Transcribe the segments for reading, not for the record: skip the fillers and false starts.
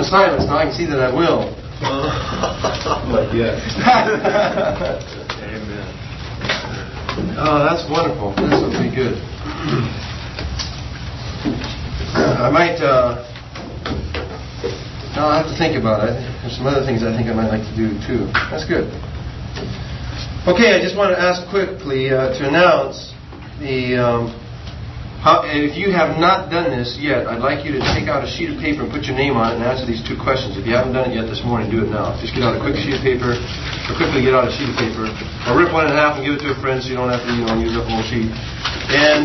assignments now. I can see that I will. Like, yeah. Amen. Oh, that's wonderful. This will be good. I might... No, I'll have to think about it. There's some other things I think I might like to do too. That's good. Okay, I just want to ask quickly to announce the... if you have not done this yet, I'd like you to take out a sheet of paper and put your name on it and answer these 2 questions. If you haven't done it yet this morning, do it now. Just get out a quick sheet of paper, or quickly get out a sheet of paper, or rip one in half and give it to a friend so you don't have to use up the whole sheet. And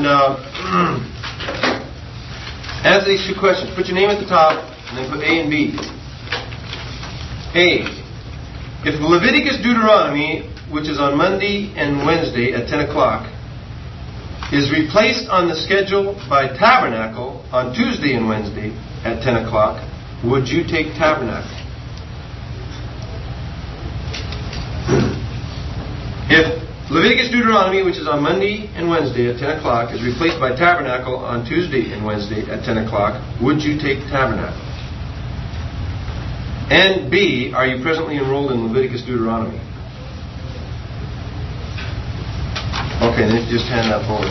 answer these 2 questions. Put your name at the top, and then put A and B. A. If Leviticus Deuteronomy, which is on Monday and Wednesday at 10 o'clock, is replaced on the schedule by Tabernacle on Tuesday and Wednesday at 10 o'clock, would you take Tabernacle? If Leviticus Deuteronomy, which is on Monday and Wednesday at 10 o'clock, is replaced by Tabernacle on Tuesday and Wednesday at 10 o'clock, would you take Tabernacle? And B, are you presently enrolled in Leviticus Deuteronomy? Okay, then you just hand that forward.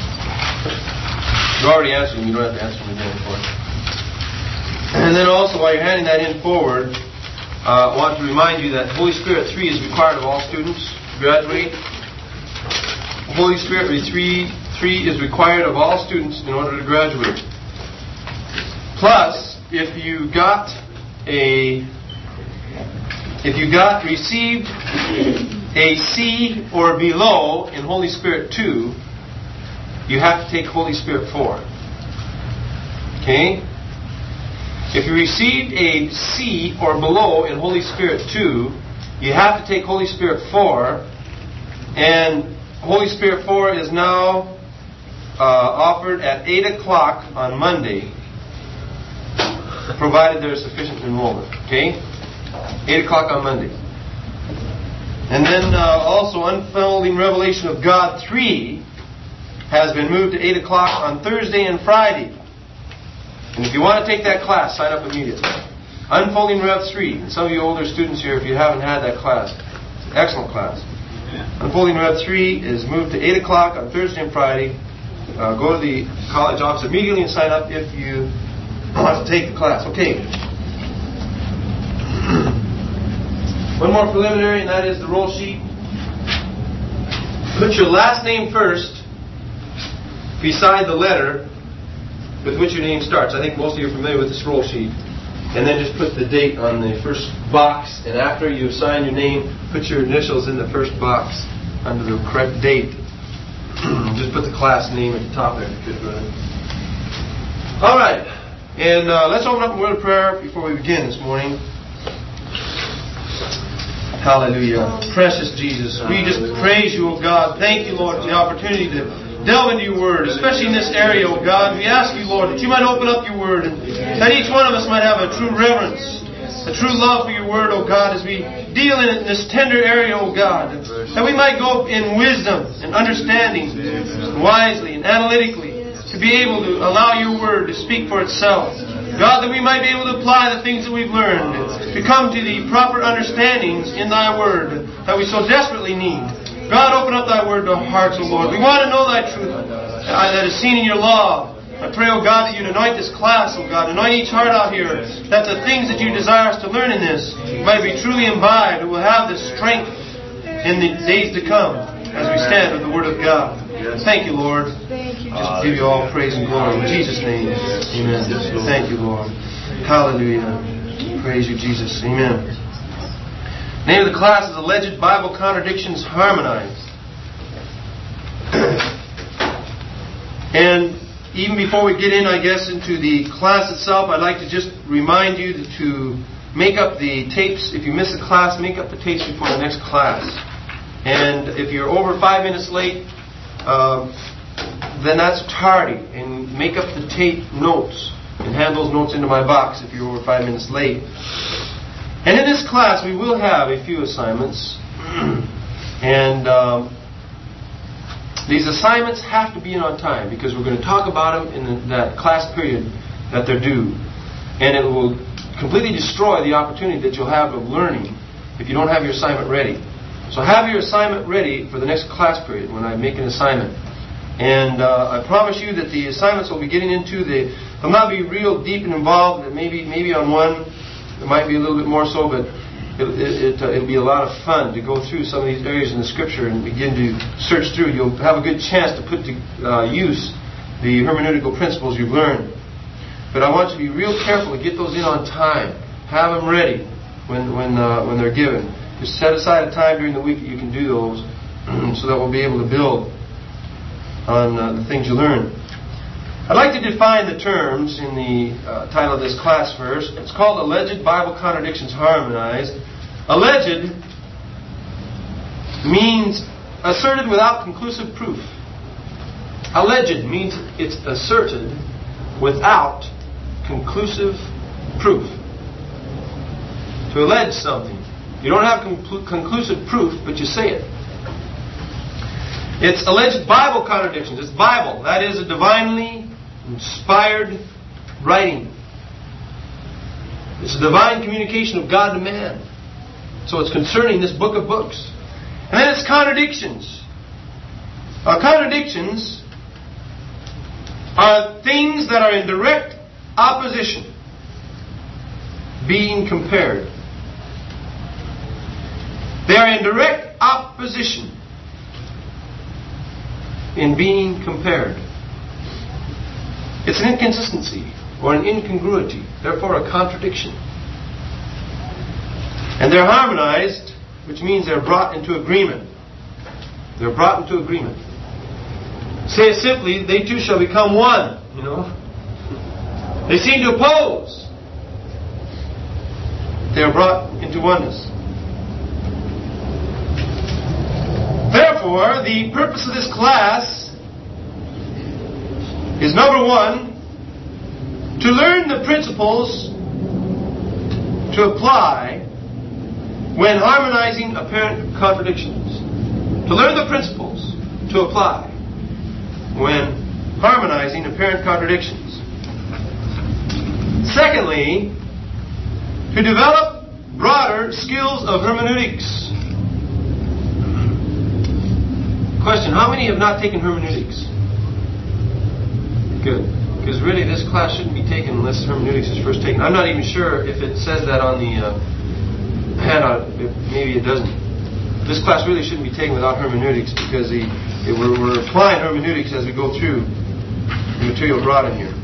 You already answered them, you don't have to answer them again for it. And then also, while you're handing that in forward, I want to remind you that Holy Spirit 3 is required of all students to graduate. Holy Spirit 3 is required of all students in order to graduate. Plus, if you received a C or below in Holy Spirit 2, you have to take Holy Spirit 4. Okay? If you received a C or below in Holy Spirit 2, you have to take Holy Spirit 4, and Holy Spirit 4 is now offered at 8 o'clock on Monday, provided there is sufficient enrollment. Okay? 8 o'clock on Monday. And then also Unfolding Revelation of God 3 has been moved to 8 o'clock on Thursday and Friday. And if you want to take that class, sign up immediately. Unfolding Rev 3. And some of you older students here, if you haven't had that class, it's an excellent class. Unfolding Rev 3 is moved to 8 o'clock on Thursday and Friday. Go to the college office immediately and sign up if you want to take the class. Okay. One more preliminary, and that is the roll sheet. Put your last name first beside the letter with which your name starts. I think most of you are familiar with this roll sheet. And then just put the date on the first box, and after you sign your name, put your initials in the first box under the correct date. Just put the class name at the top there. All right. And let's open up a word of prayer before we begin this morning. Hallelujah. Precious Jesus, we just praise you, O God. Thank you, Lord, for the opportunity to delve into your word, especially in this area, O God. We ask you, Lord, that you might open up your word and that each one of us might have a true reverence, a true love for your word, O God, as we deal in it in this tender area, O God. That we might go in wisdom and understanding, wisely and analytically, to be able to allow your word to speak for itself. God, that we might be able to apply the things that we've learned, to come to the proper understandings in thy word that we so desperately need. God, open up thy word to our hearts, O Lord. We want to know thy truth that is seen in your law. I pray, O God, that you'd anoint this class, O God. Anoint each heart out here, that the things that you desire us to learn in this might be truly imbibed. We will have the strength in the days to come as we stand with the word of God. Thank you, Lord. Just give you all praise and glory in Jesus' name. Amen. Thank you, Lord. Hallelujah. Praise you, Jesus. Amen. The name of the class is Alleged Bible Contradictions Harmonized. And even before we get in, I guess, into the class itself, I'd like to just remind you to make up the tapes. If you miss a class, make up the tapes before the next class. And if you're over 5 minutes late, then that's tardy. And make up the tape notes and hand those notes into my box if you're over 5 minutes late. And in this class, we will have a few assignments. And these assignments have to be in on time because we're going to talk about them in that class period that they're due. And it will completely destroy the opportunity that you'll have of learning if you don't have your assignment ready. So have your assignment ready for the next class period when I make an assignment. And I promise you that the assignments we'll be getting into, they'll not be real deep and involved. Maybe on one, it might be a little bit more so, but it'll be a lot of fun to go through some of these areas in the Scripture and begin to search through. You'll have a good chance to put to use the hermeneutical principles you've learned. But I want you to be real careful to get those in on time. Have them ready when they're given. Just set aside a time during the week that you can do those so that we'll be able to build on the things you learn. I'd like to define the terms in the title of this class first. It's called Alleged Bible Contradictions Harmonized. Alleged means asserted without conclusive proof. Alleged means it's asserted without conclusive proof. To allege something. You don't have conclusive proof, but you say it. It's alleged Bible contradictions. It's Bible. That is a divinely inspired writing. It's a divine communication of God to man. So it's concerning this book of books. And then it's contradictions. Contradictions are things that are in direct opposition being compared. They are in direct opposition in being compared. It's an inconsistency or an incongruity, therefore a contradiction. And they're harmonized, which means they're brought into agreement. They're brought into agreement. Say it simply, they two shall become one, you know. They seem to oppose. They are brought into oneness. Therefore, the purpose of this class is, number one, to learn the principles to apply when harmonizing apparent contradictions. To learn the principles to apply when harmonizing apparent contradictions. Secondly, to develop broader skills of hermeneutics. Question, how many have not taken hermeneutics? Good. Because really this class shouldn't be taken unless hermeneutics is first taken. I'm not even sure if it says that on the handout. Maybe it doesn't. This class really shouldn't be taken without hermeneutics because we're applying hermeneutics as we go through the material brought in here.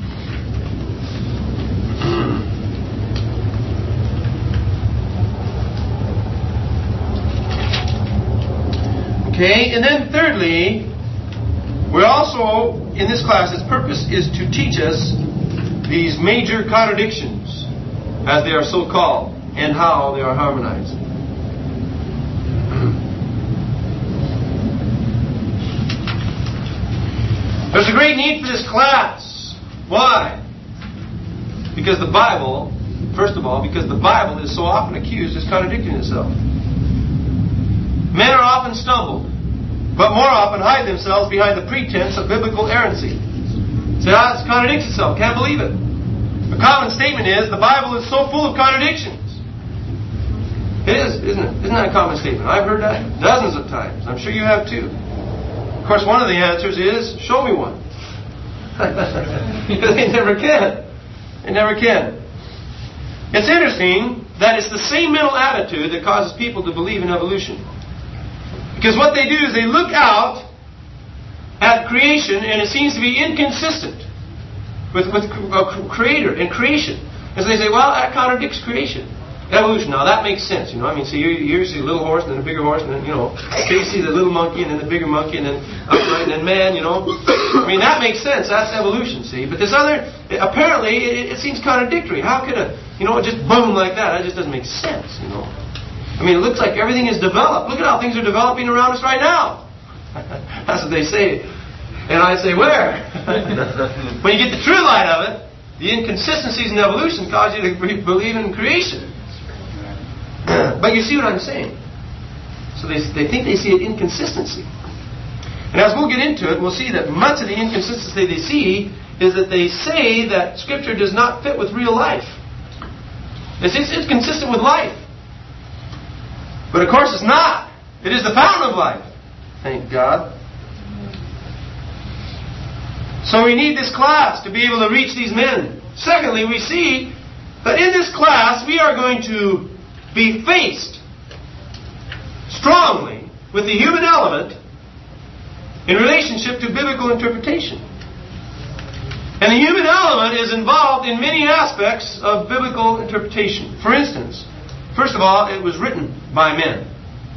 Okay, and then thirdly, we're also, in this class, its purpose is to teach us these major contradictions, as they are so called, and how they are harmonized. There's a great need for this class. Why? Because the Bible, first of all, because the Bible is so often accused as contradicting itself. Men are often stumbled, but more often hide themselves behind the pretense of biblical errancy. Say, it contradicts itself. Can't believe it. A common statement is, the Bible is so full of contradictions. It is, isn't it? Isn't that a common statement? I've heard that dozens of times. I'm sure you have too. Of course, one of the answers is, show me one. Because they never can. They never can. It's interesting that it's the same mental attitude that causes people to believe in evolution. Because what they do is they look out at creation and it seems to be inconsistent with Creator and creation. And so they say, well, that contradicts creation. Evolution, now that makes sense, you know. I mean, so you see a little horse and then a bigger horse and then, you know, you see the little monkey and then the bigger monkey and then upright and then man, you know. I mean, that makes sense. That's evolution, see. But this other, apparently, it seems contradictory. How could just boom like that? That just doesn't make sense, you know. I mean, it looks like everything is developed. Look at how things are developing around us right now. That's what they say. And I say, where? When you get the true light of it, the inconsistencies in evolution cause you to believe in creation. But you see what I'm saying. So they think they see an inconsistency. And as we'll get into it, we'll see that much of the inconsistency they see is that they say that Scripture does not fit with real life. It's consistent with life. But of course it's not. It is the fountain of life. Thank God. So we need this class to be able to reach these men. Secondly, we see that in this class we are going to be faced strongly with the human element in relationship to biblical interpretation. And the human element is involved in many aspects of biblical interpretation. For instance, first of all, it was written by men.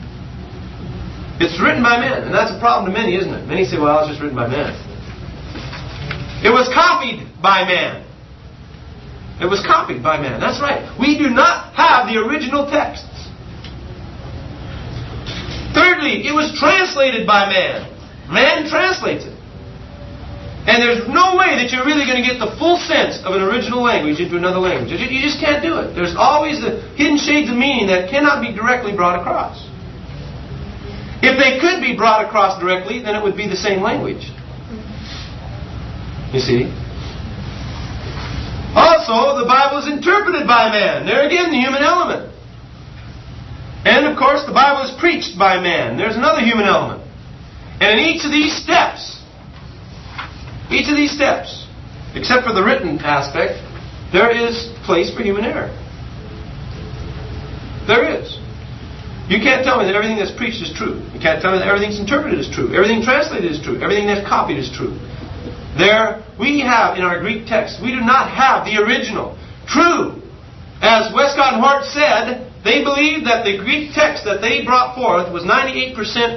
It's written by men, and that's a problem to many, isn't it? Many say, well, it's just written by men. It was copied by man. It was copied by man. That's right. We do not have the original texts. Thirdly, it was translated by man. Man translates it. And there's no way that you're really going to get the full sense of an original language into another language. You just can't do it. There's always the hidden shades of meaning that cannot be directly brought across. If they could be brought across directly, then it would be the same language. You see? Also, the Bible is interpreted by man. There again, the human element. And of course, the Bible is preached by man. There's another human element. And in each of these steps, except for the written aspect, there is place for human error. There is. You can't tell me that everything that's preached is true. You can't tell me that everything that's interpreted is true. Everything translated is true. Everything that's copied is true. There, we have in our Greek text, we do not have the original. True. As Westcott and Hort said, they believed that the Greek text that they brought forth was 98%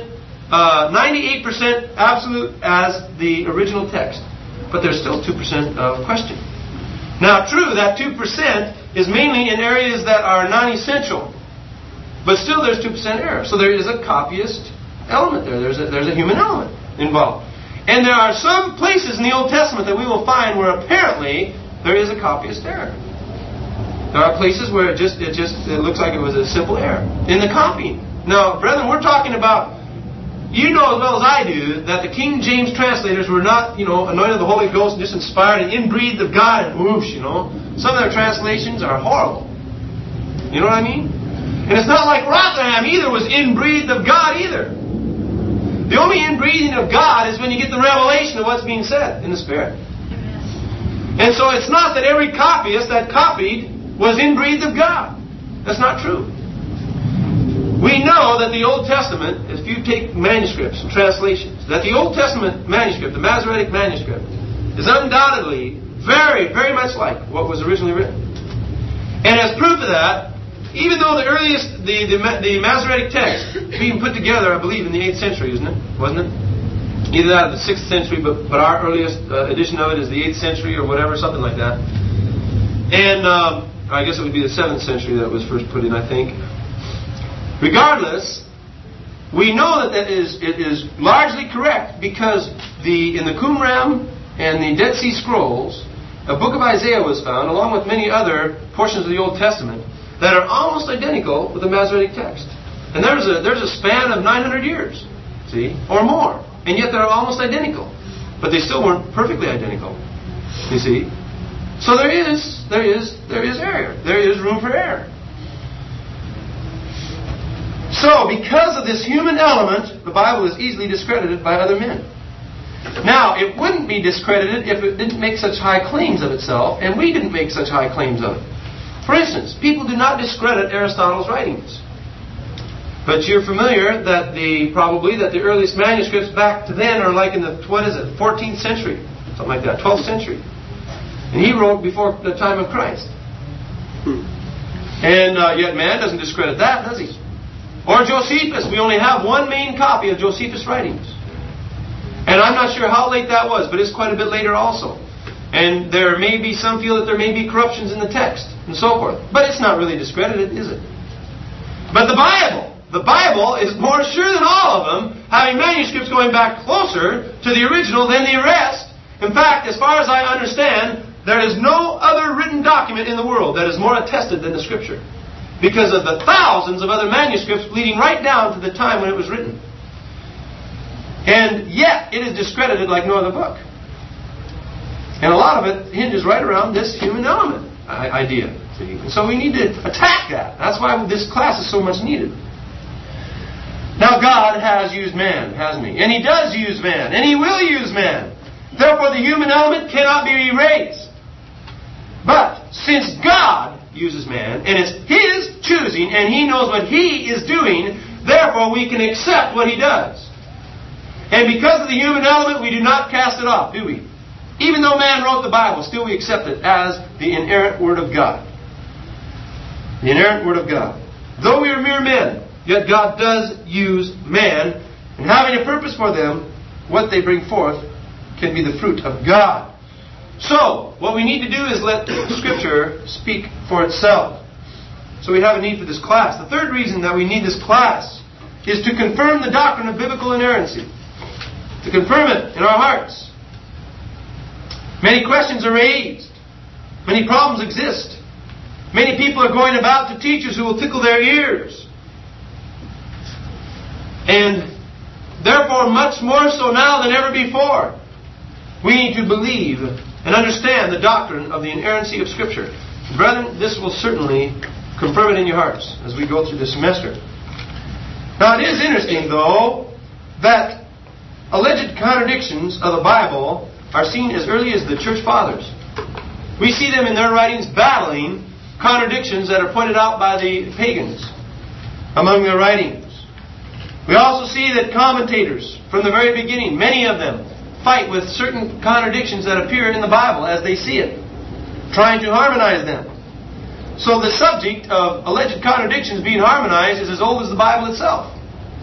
absolute as the original text. But there's still 2% of question. Now, true, that 2% is mainly in areas that are non-essential. But still there's 2% error. So there is a copyist element there. There's a human element involved. And there are some places in the Old Testament that we will find where apparently there is a copyist error. There are places where it looks like it was a simple error in the copying. Now, brethren, we're talking about, you know as well as I do, that the King James translators were not, anointed of the Holy Ghost and just inspired and inbreathed of God and whoosh, Some of their translations are horrible. You know what I mean? And it's not like Rotherham either was inbreathed of God either. The only inbreathing of God is when you get the revelation of what's being said in the Spirit. And so it's not that every copyist that copied was inbreathed of God. That's not true. We know that the Old Testament, if you take manuscripts and translations, that the Old Testament manuscript, the Masoretic manuscript, is undoubtedly very, very much like what was originally written. And as proof of that, even though the earliest, the Masoretic text being put together, I believe, in the 8th century, isn't it? Wasn't it? Either that or the 6th century, but our earliest edition of it is the 8th century or whatever, something like that. And I guess it would be the 7th century that it was first put in, I think. Regardless, we know that it is largely correct because in the Qumran and the Dead Sea Scrolls, a book of Isaiah was found, along with many other portions of the Old Testament, that are almost identical with the Masoretic text. And there's a span of 900 years, see, or more. And yet they're almost identical. But they still weren't perfectly identical, you see. So there is error. There is room for error. So, because of this human element, the Bible is easily discredited by other men. Now, it wouldn't be discredited if it didn't make such high claims of itself, and we didn't make such high claims of it. For instance, people do not discredit Aristotle's writings. But you're familiar that probably the earliest manuscripts back to then are like in the 14th century, something like that, 12th century. And he wrote before the time of Christ. And yet man doesn't discredit that, does he? Or Josephus. We only have one main copy of Josephus' writings. And I'm not sure how late that was, but it's quite a bit later also. And there may be some feel that there may be corruptions in the text and so forth. But it's not really discredited, is it? But the Bible is more sure than all of them, having manuscripts going back closer to the original than the rest. In fact, as far as I understand, there is no other written document in the world that is more attested than the Scripture, because of the thousands of other manuscripts leading right down to the time when it was written. And yet, it is discredited like no other book. And a lot of it hinges right around this human element idea. speak. And so we need to attack that. That's why this class is so much needed. Now God has used man, hasn't He? And He does use man. And He will use man. Therefore the human element cannot be erased. But since God uses man, and it's His choosing, and He knows what He is doing, therefore we can accept what He does. And because of the human element, we do not cast it off, do we? Even though man wrote the Bible, still we accept it as the inerrant Word of God. The inerrant Word of God. Though we are mere men, yet God does use man, and having a purpose for them, what they bring forth can be the fruit of God. So, what we need to do is let Scripture speak for itself. So we have a need for this class. The third reason that we need this class is to confirm the doctrine of biblical inerrancy. To confirm it in our hearts. Many questions are raised. Many problems exist. Many people are going about to teachers who will tickle their ears. And therefore, much more so now than ever before, we need to believe and understand the doctrine of the inerrancy of Scripture. Brethren, this will certainly confirm it in your hearts as we go through this semester. Now, it is interesting, though, that alleged contradictions of the Bible are seen as early as the Church Fathers. We see them in their writings battling contradictions that are pointed out by the pagans among their writings. We also see that commentators, from the very beginning, many of them, fight with certain contradictions that appear in the Bible as they see it, trying to harmonize them. So the subject of alleged contradictions being harmonized is as old as the Bible itself.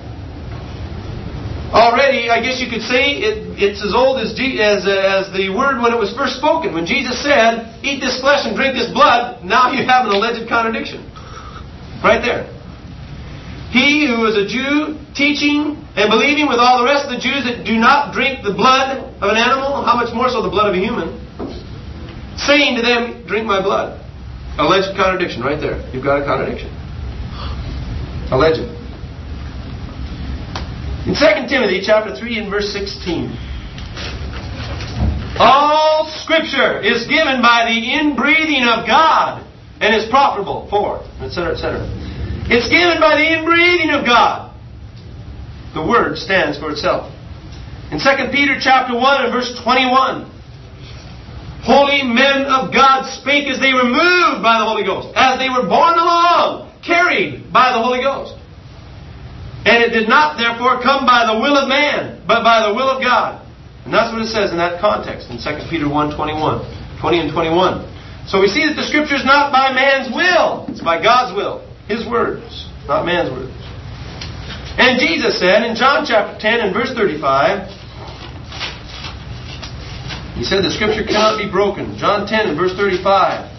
Already, I guess you could say, it's as old as the word when it was first spoken. When Jesus said, "Eat this flesh and drink this blood," now you have an alleged contradiction. Right there. He who is a Jew teaching and believing with all the rest of the Jews that do not drink the blood of an animal, how much more so the blood of a human, saying to them, "Drink my blood." Alleged contradiction right there. You've got a contradiction. Alleged. In 2 Timothy chapter 3 and verse 16. All Scripture is given by the inbreathing of God and is profitable for, etc., etc. It's given by the inbreathing of God. The Word stands for itself. In 2 Peter chapter 1 and verse 21. Holy men of God spake as they were moved by the Holy Ghost, as they were borne along, carried by the Holy Ghost. And it did not therefore come by the will of man, but by the will of God. And that's what it says in that context in 2 Peter 1, 20 and 21. So we see that the Scripture is not by man's will. It's by God's will. His words, not man's words. And Jesus said in John chapter 10 and verse 35, He said the Scripture cannot be broken. John 10 and verse 35.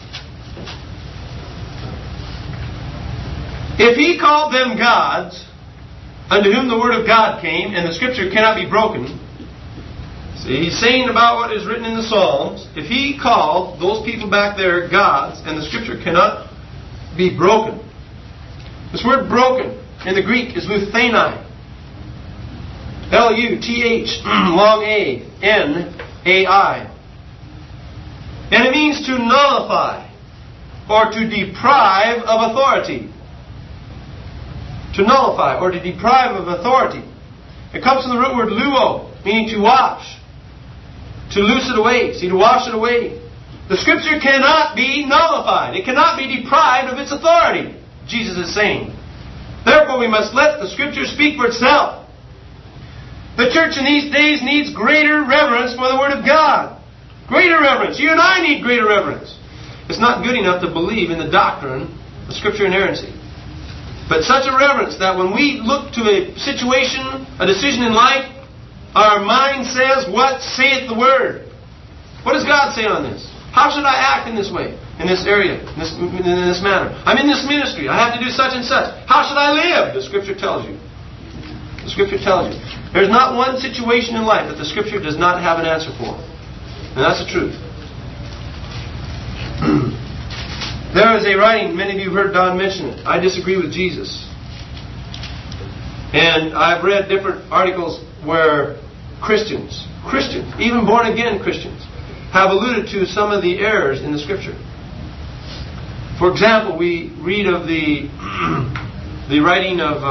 If He called them gods, unto whom the Word of God came, and the Scripture cannot be broken. See, He's saying about what is written in the Psalms. If He called those people back there gods, and the Scripture cannot be broken. This word broken in the Greek is luthenai. L-U-T-H, long A, N-A-I. And it means to nullify, or to deprive of authority. To nullify or to deprive of authority. It comes from the root word luo, meaning to wash. To loose it away. See, to wash it away. The Scripture cannot be nullified. It cannot be deprived of its authority, Jesus is saying. Therefore, we must let the Scripture speak for itself. The church in these days needs greater reverence for the Word of God. Greater reverence. You and I need greater reverence. It's not good enough to believe in the doctrine of Scripture inerrancy. But such a reverence that when we look to a situation, a decision in life, our mind says, "What saith the Word?" What does God say on this? How should I act in this way, in this area, in this manner? I'm in this ministry. I have to do such and such. How should I live? The Scripture tells you. The Scripture tells you. There's not one situation in life that the Scripture does not have an answer for. And that's the truth. There is a writing, many of you have heard Don mention it. I disagree with Jesus. And I've read different articles where Christians, even born again Christians, have alluded to some of the errors in the Scripture. For example, we read of the writing of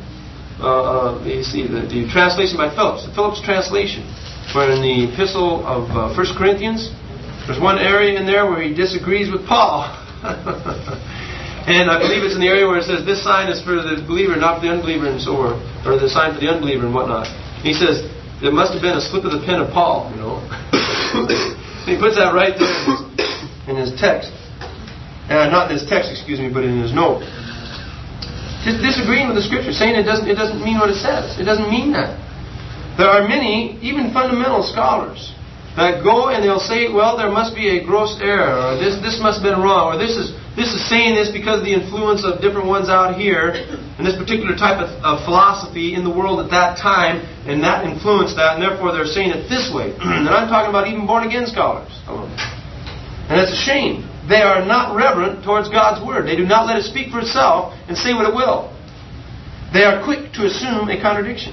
the translation by Phillips, the Phillips translation, where in the epistle of 1 Corinthians, there's one area in there where he disagrees with Paul. And I believe it's in the area where it says, this sign is for the believer, not for the unbeliever, and so on, or the sign for the unbeliever and whatnot. And he says, it must have been a slip of the pen of Paul, you know. And he puts that right there in his text. Not in his text, excuse me, but in his note. Just disagreeing with the Scripture, saying it doesn't mean what it says. It doesn't mean that. There are many, even fundamental scholars, that go and they'll say, well, there must be a gross error, or this must have been wrong, or this is saying this because of the influence of different ones out here, and this particular type of philosophy in the world at that time, and that influenced that, and therefore they're saying it this way. And I'm talking about even born-again scholars. And it's a shame. They are not reverent towards God's Word. They do not let it speak for itself and say what it will. They are quick to assume a contradiction.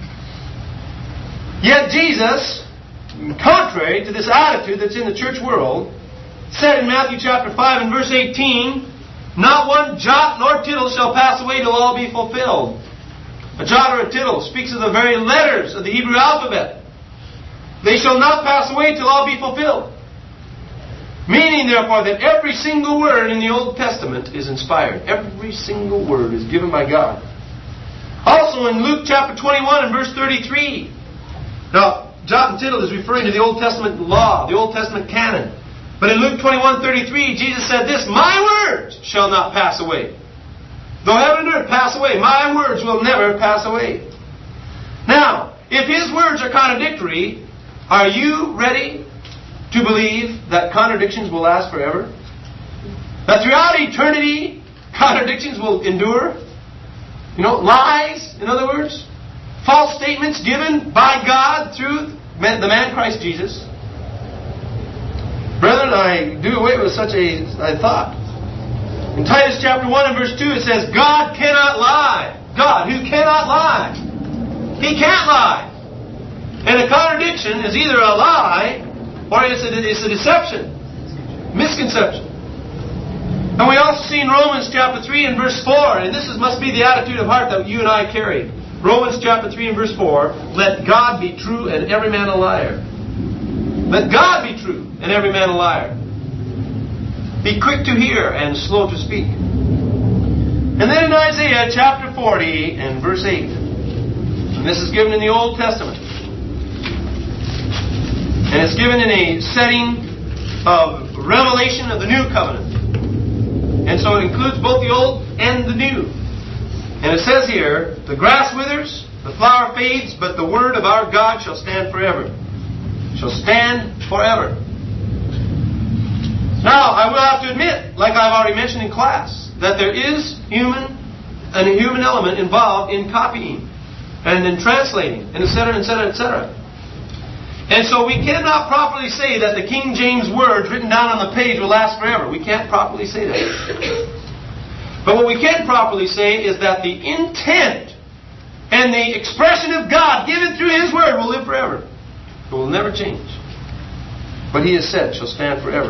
Yet Jesus, contrary to this attitude that's in the church world, said in Matthew chapter 5 and verse 18, not one jot nor tittle shall pass away till all be fulfilled. A jot or a tittle speaks of the very letters of the Hebrew alphabet. They shall not pass away till all be fulfilled. Meaning, therefore, that every single word in the Old Testament is inspired. Every single word is given by God. Also in Luke chapter 21 and verse 33. Now, jot and tittle is referring to the Old Testament law, the Old Testament canon. But in Luke 21:33, Jesus said this, my words shall not pass away. Though heaven and earth pass away, my words will never pass away. Now, if His words are contradictory, are you ready to believe that contradictions will last forever? That throughout eternity, contradictions will endure? You know, lies, in other words. False statements given by God through the man Christ Jesus. Brethren, I do away with such a thought. In Titus chapter 1 and verse 2 it says, God cannot lie. God, who cannot lie. He can't lie. And a contradiction is either a lie or it's a deception. Misconception. And we also see in Romans chapter 3 and verse 4, and this must be the attitude of heart that you and I carry. Romans chapter 3 and verse 4, let God be true and every man a liar. Let God be true and every man a liar. Be quick to hear and slow to speak. And then in Isaiah chapter 40 and verse 8, and this is given in the Old Testament, and it's given in a setting of revelation of the New Covenant. And so it includes both the Old and the New. And it says here, the grass withers, the flower fades, but the word of our God shall stand forever. Shall stand forever. Now, I will have to admit, like I've already mentioned in class, that there is a human element involved in copying and in translating, and etc., etc., etc. And so we cannot properly say that the King James words written down on the page will last forever. We can't properly say that. But what we can properly say is that the intent and the expression of God given through His Word will live forever. It will never change. What He has said shall stand forever.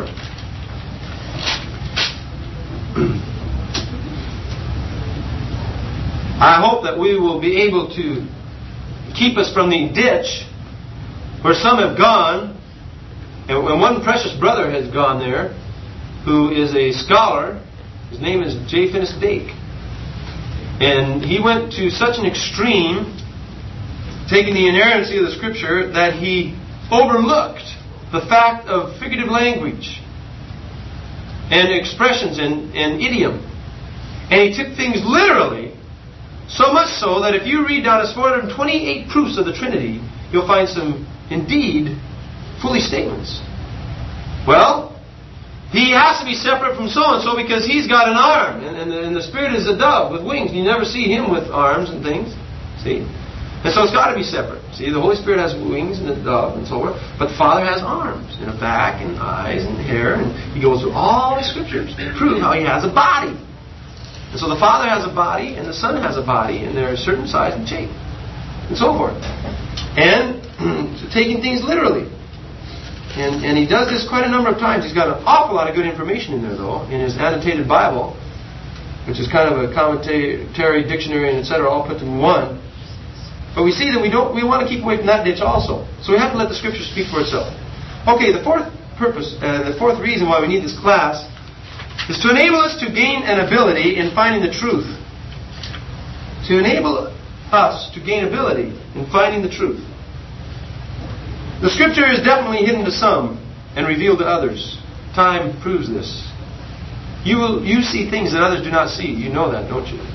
I hope that we will be able to keep us from the ditch where some have gone, and one precious brother has gone there, who is a scholar. His name is J. Finis Dake. And he went to such an extreme, taking the inerrancy of the Scripture, that he overlooked the fact of figurative language and expressions and idiom. And he took things literally, so much so that if you read down his 428 proofs of the Trinity, you'll find some, indeed, foolish statements. Well, he has to be separate from so-and-so because he's got an arm. And the Spirit is a dove with wings. You never see Him with arms and things. See? And so it's got to be separate. See, the Holy Spirit has wings and a dove and so forth. But the Father has arms and a back and eyes and hair. And He goes through all the Scriptures to prove how He has a body. And so the Father has a body and the Son has a body. And they're a certain size and shape. And so forth. And taking things literally. And he does this quite a number of times. He's got an awful lot of good information in there, though, in his annotated Bible, which is kind of a commentary, dictionary, and etc., all put in one. But we see that we want to keep away from that ditch also. So we have to let the Scripture speak for itself. Okay, the fourth reason why we need this class is to enable us to gain an ability in finding the truth. To enable us to gain ability in finding the truth. The Scripture is definitely hidden to some and revealed to others. Time proves this. You see things that others do not see. You know that, don't you?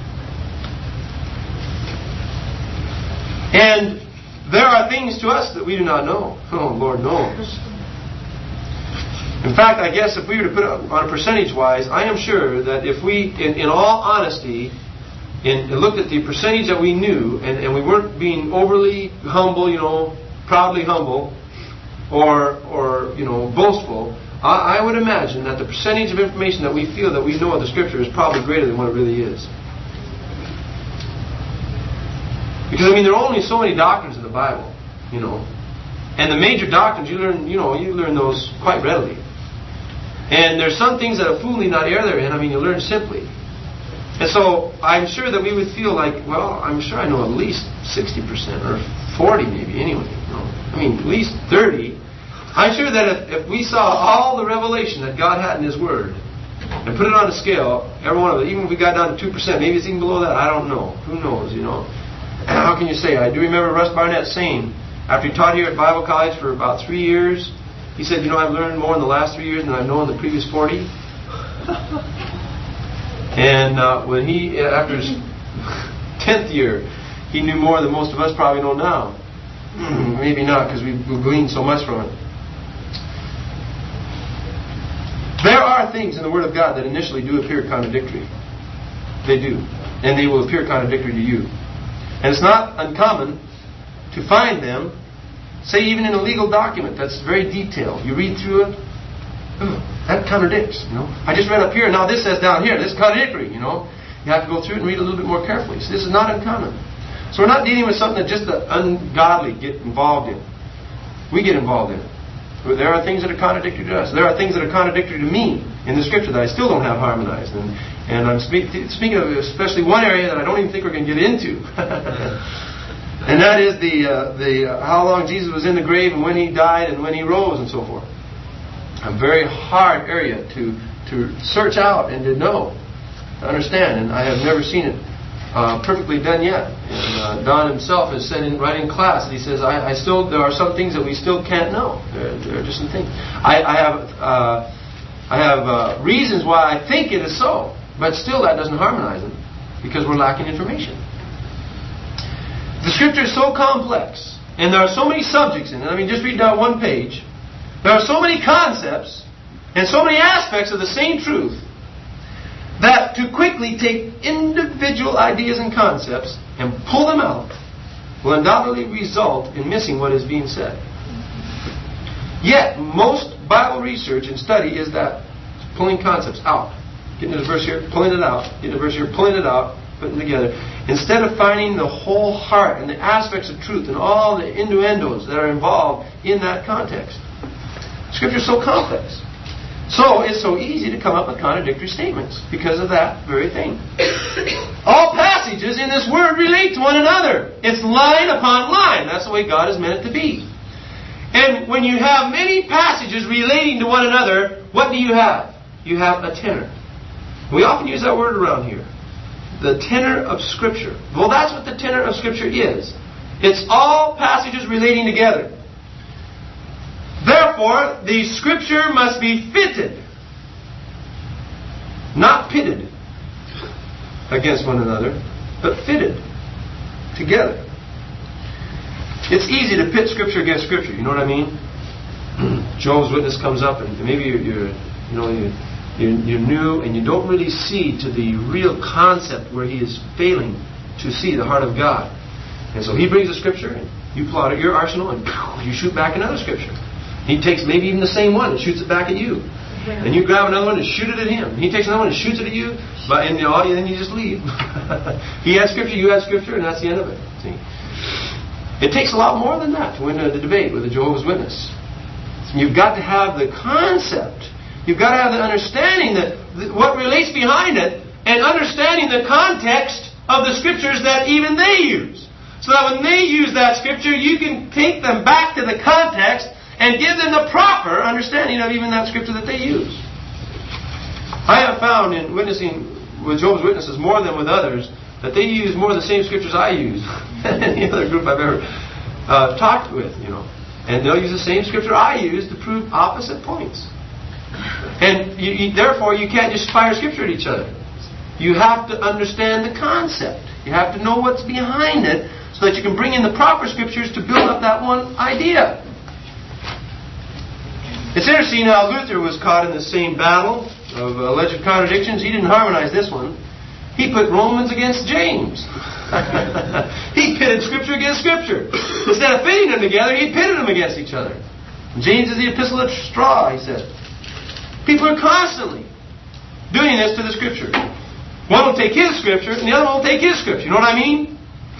And there are things to us that we do not know. Oh, Lord knows. In fact, I guess if we were to put it on a percentage-wise, I am sure that if we, in all honesty, and looked at the percentage that we knew, and we weren't being overly humble, proudly humble, or boastful, I would imagine that the percentage of information that we feel that we know of the Scripture is probably greater than what it really is. Because, there are only so many doctrines in the Bible, And the major doctrines, you learn those quite readily. And there's some things that a fool need not err therein. You learn simply. And so, I'm sure that we would feel like, well, I'm sure I know at least 60% or 40 maybe anyway. At least 30. I'm sure that if we saw all the revelation that God had in His Word and put it on a scale, every one of it, even if we got down to 2%, maybe it's even below that, I don't know. Who knows, How can you say? I do remember Russ Barnett saying, after he taught here at Bible College for about 3 years, he said, I've learned more in the last 3 years than I've known in the previous 40. And when he, after his 10th year, he knew more than most of us probably know now. Maybe not, because we've gleaned so much from it. There are things in the Word of God that initially do appear contradictory. They do. And they will appear contradictory to you. And it's not uncommon to find them, say even in a legal document that's very detailed. You read through it, that contradicts, I just read up here, now this says down here, this is contradictory, You have to go through it and read a little bit more carefully. So this is not uncommon. So we're not dealing with something that just the ungodly get involved in. We get involved in it. There are things that are contradictory to us. There are things that are contradictory to me in the Scripture that I still don't have harmonized. And I'm speaking of especially one area that I don't even think we're going to get into. And that is the how long Jesus was in the grave and when He died and when He rose and so forth. A very hard area to search out and to know, to understand. And I have never seen it perfectly done yet. And Don himself has said right in class, he says, there are some things that we still can't know. There are just some things. I have reasons why I think it is so, but still that doesn't harmonize them because we're lacking information. The Scripture is so complex, and there are so many subjects in it. Just read down one page. There are so many concepts and so many aspects of the same truth that to quickly take individual ideas and concepts and pull them out will undoubtedly result in missing what is being said. Yet, most Bible research and study is that pulling concepts out. Getting this verse here, pulling it out. Getting the verse here, pulling it out, putting it together. Instead of finding the whole heart and the aspects of truth and all the innuendos that are involved in that context. Scripture is so complex. So it's so easy to come up with contradictory statements because of that very thing. All passages in this Word relate to one another. It's line upon line. That's the way God has meant it to be. And when you have many passages relating to one another, what do you have? You have a tenor. We often use that word around here. The tenor of Scripture. Well, that's what the tenor of Scripture is. It's all passages relating together. Therefore, the Scripture must be fitted, not pitted against one another, but fitted together. It's easy to pit Scripture against Scripture. You know what I mean? Jehovah's Witness comes up, and maybe you're new, and you don't really see to the real concept where he is failing to see the heart of God. And so he brings a Scripture, and you pull out your arsenal, and you shoot back another Scripture. He takes maybe even the same one and shoots it back at you. And you grab another one and shoot it at him. He takes another one and shoots it at you, and then you just leave. He has Scripture, you have Scripture, and that's the end of it. See? It takes a lot more than that to win the debate with a Jehovah's Witness. You've got to have the concept. You've got to have the understanding that what relates behind it, and understanding the context of the Scriptures that even they use. So that when they use that Scripture, you can take them back to the context and give them the proper understanding of even that Scripture that they use. I have found in witnessing with Jehovah's Witnesses more than with others that they use more of the same Scriptures I use than any other group I've ever talked with, And they'll use the same Scripture I use to prove opposite points. And therefore, you can't just fire Scripture at each other. You have to understand the concept. You have to know what's behind it so that you can bring in the proper Scriptures to build up that one idea. It's interesting how Luther was caught in the same battle of alleged contradictions. He didn't harmonize this one. He put Romans against James. He pitted Scripture against Scripture. Instead of fitting them together, he pitted them against each other. James is the epistle of straw, he said. People are constantly doing this to the Scripture. One will take his Scripture, and the other one will take his Scripture. You know what I mean?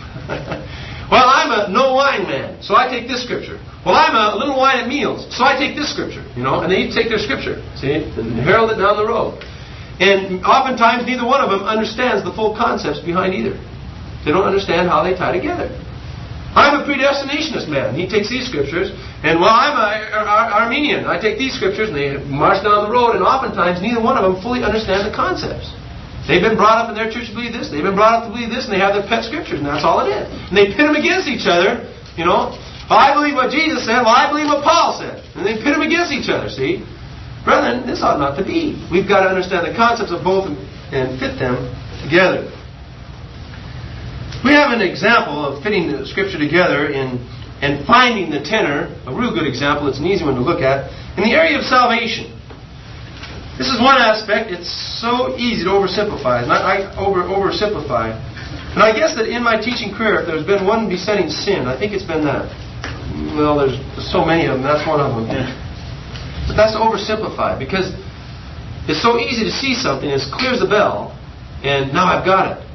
Well, I'm a no wine man, so I take this Scripture. Well, I'm a little wine at meals, so I take this Scripture. And they each take their Scripture, see, and herald it down the road. And oftentimes, neither one of them understands the full concepts behind either. They don't understand how they tie together. I'm a predestinationist man. He takes these Scriptures, and I'm an Armenian. I take these Scriptures, and they march down the road, and oftentimes, neither one of them fully understand the concepts. They've been brought up in their church to believe this, they've been brought up to believe this, and they have their pet Scriptures, and that's all it is. And they pit them against each other, Well, I believe what Jesus said, well, I believe what Paul said. And they pit them against each other, see? Brethren, this ought not to be. We've got to understand the concepts of both and fit them together. We have an example of fitting the Scripture together and finding the tenor, a real good example, it's an easy one to look at, in the area of salvation. This is one aspect, it's so easy to oversimplify. I oversimplify. And I guess that in my teaching career, if there's been one besetting sin, I think it's been that. Well, there's so many of them, that's one of them. But that's to oversimplify, because it's so easy to see something, it's clear as a bell, and now I've got it.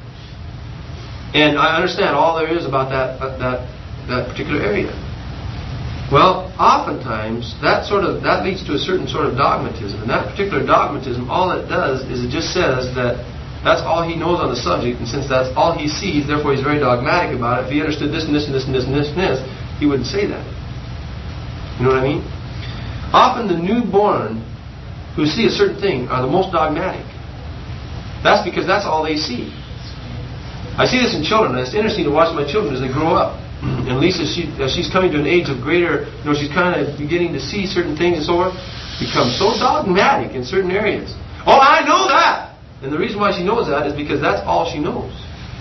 And I understand all there is about that particular area. Well, oftentimes that leads to a certain sort of dogmatism, and that particular dogmatism, all it does is it just says that that's all he knows on the subject, and since that's all he sees, therefore he's very dogmatic about it. If he understood this and this and this and this and this and this, he wouldn't say that. You know what I mean? Often the newborn who see a certain thing are the most dogmatic. That's because that's all they see. I see this in children, and it's interesting to watch my children as they grow up. And Lisa, as she's coming to an age of greater, she's kind of beginning to see certain things and so on, becomes so dogmatic in certain areas. Oh, I know that! And the reason why she knows that is because that's all she knows.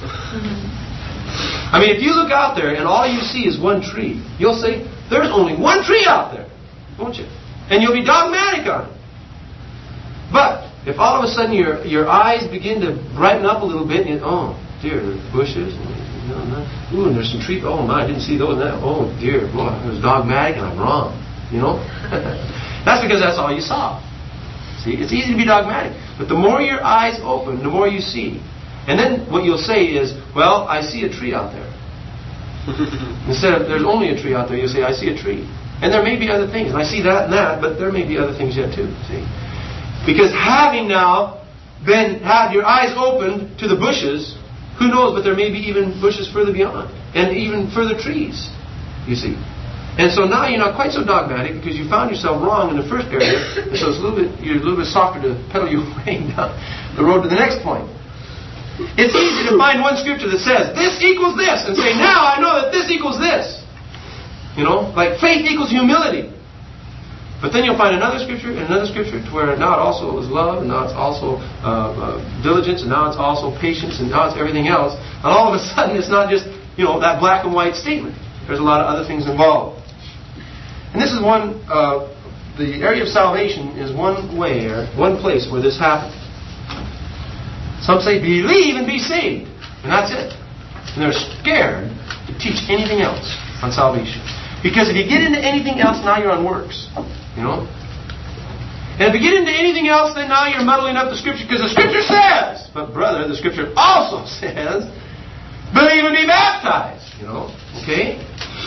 I mean, if you look out there and all you see is one tree, you'll say, there's only one tree out there, won't you? And you'll be dogmatic on it. But if all of a sudden your eyes begin to brighten up a little bit, and oh dear, there's bushes, and there's some trees. Oh my, I didn't see those. Oh dear, boy, I was dogmatic and I'm wrong. That's because that's all you saw. See, it's easy to be dogmatic, but the more your eyes open, the more you see. And then what you'll say is, well, I see a tree out there. Instead of there's only a tree out there, you'll say, I see a tree. And there may be other things. And I see that and that, but there may be other things yet too. See? Because having now had your eyes opened to the bushes, who knows, but there may be even bushes further beyond. And even further trees, you see. And so now you're not quite so dogmatic because you found yourself wrong in the first area. And so you're a little bit softer to pedal your way down the road to the next point. It's easy to find one scripture that says, this equals this, and say, now I know that this equals this. Like faith equals humility. But then you'll find another scripture and another scripture to where now it also is love, and now it's also diligence, and now it's also patience, and now it's everything else. And all of a sudden it's not just, that black and white statement. There's a lot of other things involved. And this is the area of salvation is one place where this happens. Some say, believe and be saved. And that's it. And they're scared to teach anything else on salvation. Because if you get into anything else, now you're on works. And if you get into anything else, then now you're muddling up the Scripture. Because the Scripture says, but brother, the Scripture also says, believe and be baptized. Okay?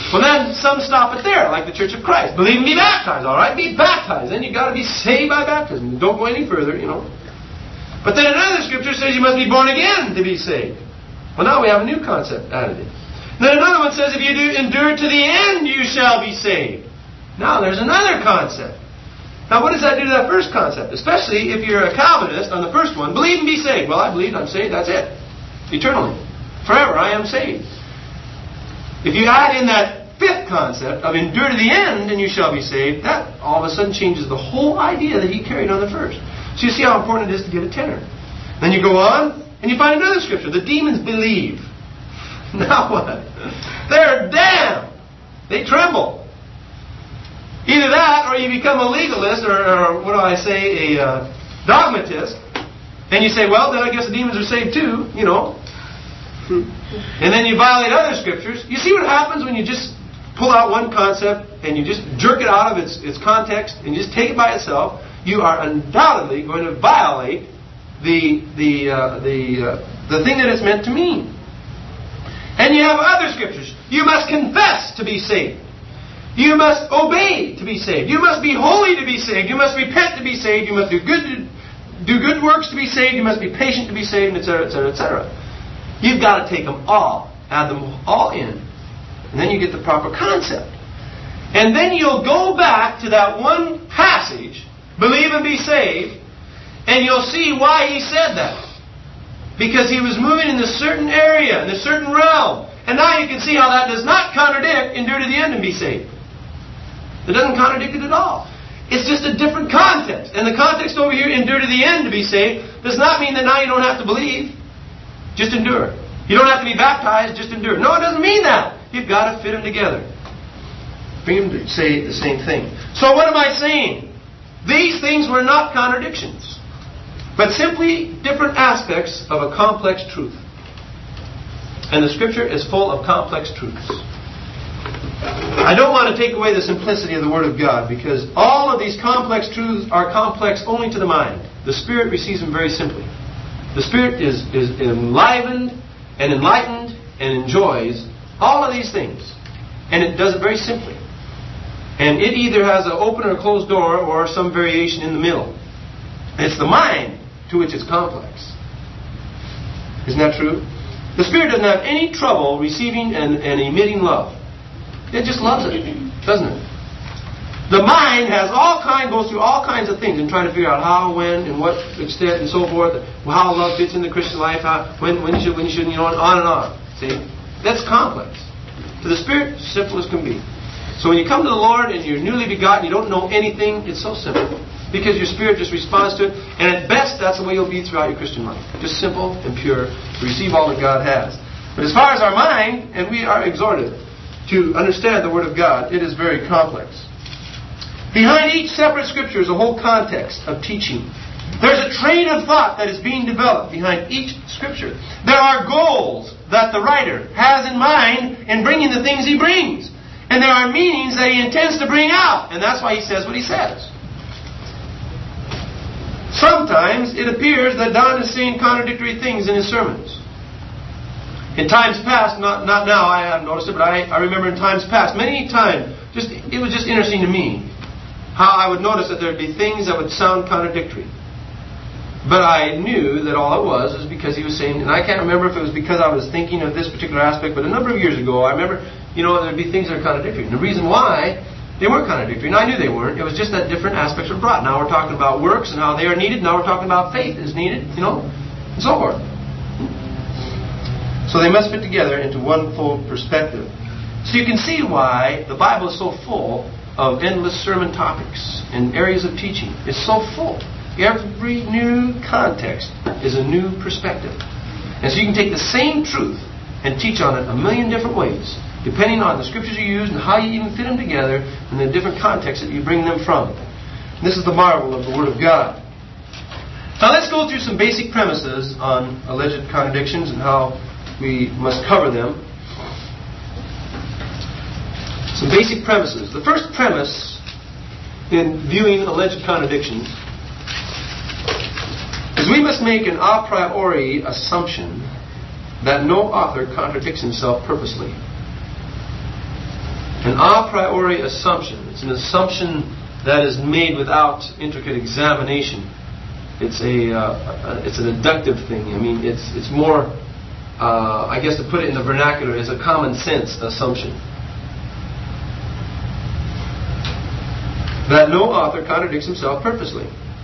Well, then some stop it there, like the Church of Christ. Believe and be baptized, all right? Be baptized. Then you've got to be saved by baptism. Don't go any further, But then another scripture says you must be born again to be saved. Well, now we have a new concept added in. Then another one says if you do endure to the end, you shall be saved. Now there's another concept. Now what does that do to that first concept? Especially if you're a Calvinist on the first one. Believe and be saved. Well, I believe I'm saved. That's it. Eternally. Forever I am saved. If you add in that fifth concept of endure to the end and you shall be saved, that all of a sudden changes the whole idea that he carried on the first. So you see how important it is to get a tenor. Then you go on and you find another scripture. The demons believe. Now what? They're damned. They tremble. Either that or you become a legalist or what do I say, a dogmatist. And you say, well, then I guess the demons are saved too, And then you violate other scriptures. You see what happens when you just pull out one concept and you just jerk it out of its context and you just take it by itself. You are undoubtedly going to violate the thing that it's meant to mean. And you have other scriptures. You must confess to be saved. You must obey to be saved. You must be holy to be saved. You must repent to be saved. You must do good works to be saved. You must be patient to be saved, etc., etc., etc. You've got to take them all, add them all in, and then you get the proper concept. And then you'll go back to that one passage, believe and be saved, and you'll see why he said that. Because he was moving in this certain area, in this certain realm. And now you can see how that does not contradict endure to the end and be saved. It doesn't contradict it at all. It's just a different context. And the context over here, endure to the end to be saved, does not mean that now you don't have to believe. Just endure. You don't have to be baptized, just endure. No, it doesn't mean that. You've got to fit them together. Bring them to say the same thing. So what am I saying? These things were not contradictions, but simply different aspects of a complex truth. And the Scripture is full of complex truths. I don't want to take away the simplicity of the Word of God, because all of these complex truths are complex only to the mind. The Spirit receives them very simply. The Spirit is enlivened and enlightened and enjoys all of these things. And it does it very simply. And it either has an open or closed door or some variation in the middle. It's the mind to which it's complex. Isn't that true? The Spirit doesn't have any trouble receiving and emitting love. It just loves it, doesn't it? The mind goes through all kinds of things and trying to figure out how, when, and what extent, and so forth. How love fits in the Christian life. When you shouldn't, on and on. See, that's complex. To the Spirit, simple as can be. So when you come to the Lord and you're newly begotten, you don't know anything. It's so simple because your spirit just responds to it. And at best, that's the way you'll be throughout your Christian life. Just simple and pure to receive all that God has. But as far as our mind, and we are exhorted to understand the Word of God, it is very complex. Behind each separate scripture is a whole context of teaching. There's a train of thought that is being developed behind each scripture. There are goals that the writer has in mind in bringing the things he brings. And there are meanings that he intends to bring out. And that's why he says what he says. Sometimes it appears that Don is saying contradictory things in his sermons. In times past, not now, I haven't noticed it, but I remember in times past, many times, it was just interesting to me how I would notice that there would be things that would sound contradictory. But I knew that all it was because he was saying, and I can't remember if it was because I was thinking of this particular aspect, but a number of years ago, I remember, there'd be things that are contradictory. And the reason why they weren't contradictory, and I knew they weren't, it was just that different aspects were brought. Now we're talking about works and how they are needed. Now we're talking about faith is needed, and so forth. So they must fit together into one full perspective. So you can see why the Bible is so full of endless sermon topics and areas of teaching. It's so full. Every new context is a new perspective. And so you can take the same truth and teach on it a million different ways, depending on the scriptures you use and how you even fit them together and the different contexts that you bring them from. And this is the marvel of the Word of God. Now let's go through some basic premises on alleged contradictions and how we must cover them. Some basic premises. The first premise in viewing alleged contradictions is we must make an a priori assumption that no author contradicts himself purposely. An a priori assumption. It's an assumption that is made without intricate examination. It's a deductive thing. I mean, it's more, I guess to put it in the vernacular, it's a common sense assumption. That no author contradicts himself purposely.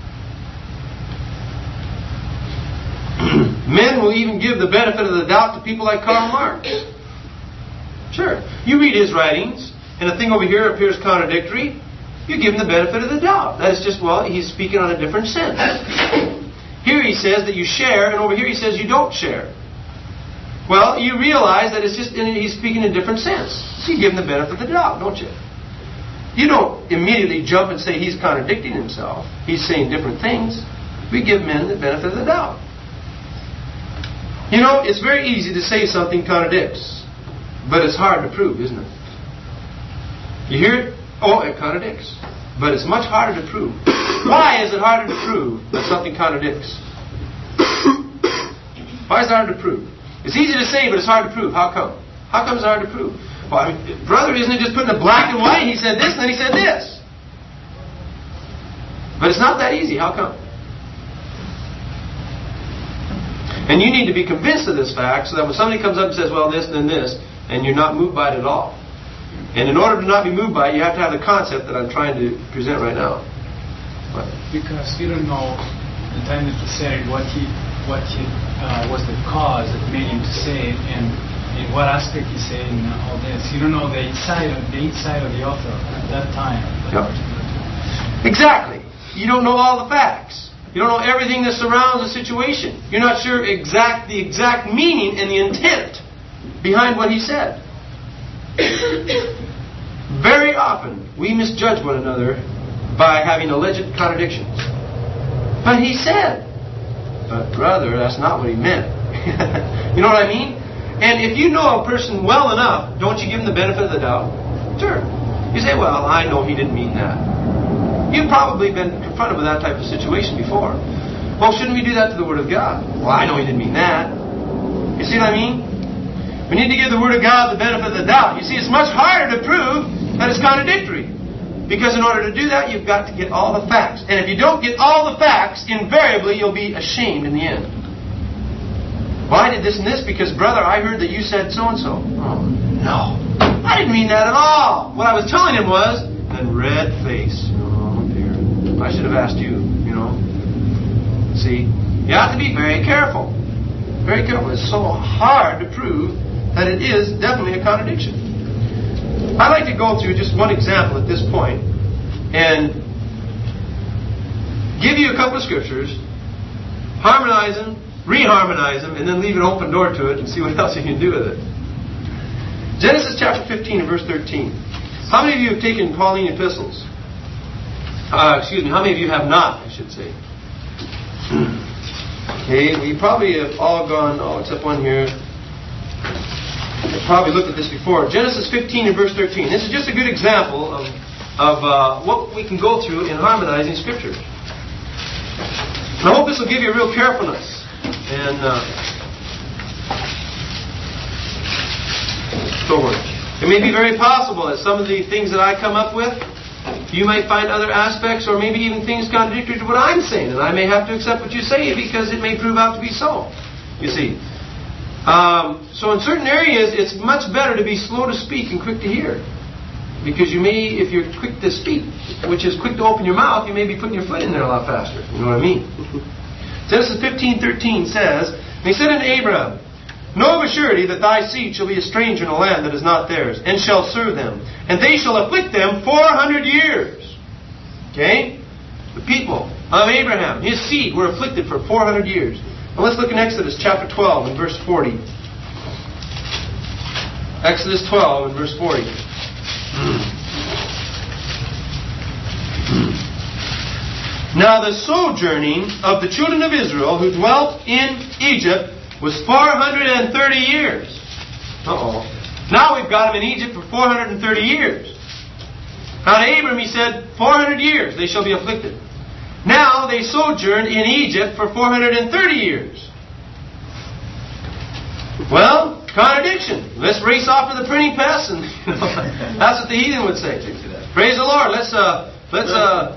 Men will even give the benefit of the doubt to people like Karl Marx. Sure. You read his writings, and a thing over here appears contradictory. You give him the benefit of the doubt. That is just, well, he's speaking on a different sense. Here he says that you share, and over here he says you don't share. Well, you realize that it's just he's speaking in a different sense. So you give him the benefit of the doubt, don't you? You don't immediately jump and say he's contradicting himself. He's saying different things. We give men the benefit of the doubt. You know, it's very easy to say something contradicts, but it's hard to prove, isn't it? You hear it? Oh, it contradicts. But it's much harder to prove. Why is it harder to prove that something contradicts? Why is it harder to prove? It's easy to say, but it's hard to prove. How come? How come it's hard to prove? Well, I mean, brother, isn't it just putting it black and white? He said this, and then he said this. But it's not that easy. How come? And you need to be convinced of this fact so that when somebody comes up and says, well, this and then this, and you're not moved by it at all. And in order to not be moved by it, you have to have the concept that I'm trying to present right now. What? Because you don't know the time that he said it, what was the cause that made him to say it, and in what aspect he's saying all this. You don't know the inside of the author at that time. Yep. Exactly. You don't know all the facts. You don't know everything that surrounds the situation. You're not sure the exact meaning and the intent behind what he said. Very often we misjudge one another by having alleged contradictions. But he said, but brother, that's not what he meant. You know what I mean? And if you know a person well enough, don't you give him the benefit of the doubt? Sure. You say, well, I know he didn't mean that. You've probably been confronted with that type of situation before. Well, shouldn't we do that to the Word of God? Well, I know he didn't mean that. You see what I mean? We need to give the Word of God the benefit of the doubt. You see, it's much harder to prove that it's contradictory. Because in order to do that, you've got to get all the facts. And if you don't get all the facts, invariably you'll be ashamed in the end. Well, I did this and this because, brother, I heard that you said so-and-so. Oh, no. I didn't mean that at all. What I was telling him was, then red face. Oh, dear. I should have asked you, See, you have to be very careful. Very careful. It's so hard to prove that it is definitely a contradiction. I'd like to go through just one example at this point and give you a couple of scriptures, harmonize them, reharmonize them, and then leave an open door to it and see what else you can do with it. Genesis chapter 15 and verse 13. How many of you have taken Pauline epistles? How many of you have not, I should say? Okay, we probably have all gone, except one here. You've probably looked at this before. Genesis 15 and verse 13. This is just a good example of what we can go through in harmonizing Scripture. And I hope this will give you a real carefulness. And so on. It may be very possible that some of the things that I come up with, you might find other aspects or maybe even things contradictory to what I'm saying. And I may have to accept what you say because it may prove out to be so. You see. So in certain areas, it's much better to be slow to speak and quick to hear. Because you may, if you're quick to speak, which is quick to open your mouth, you may be putting your foot in there a lot faster. You know what I mean? Genesis 15:13 says, and he said unto Abraham, know of a surety that thy seed shall be a stranger in a land that is not theirs, and shall serve them. And they shall afflict them 400 years. Okay? The people of Abraham, his seed, were afflicted for 400 years. Now let's look in Exodus chapter 12 and verse 40. Exodus 12 and verse 40. Now the sojourning of the children of Israel who dwelt in Egypt was 430 years. Now we've got them in Egypt for 430 years. Now to Abram he said, 400 years they shall be afflicted. Now they sojourned in Egypt for 430 years. Well, Contradiction. Let's race off to the printing press, and that's what the heathen would say. Praise the Lord. Let's get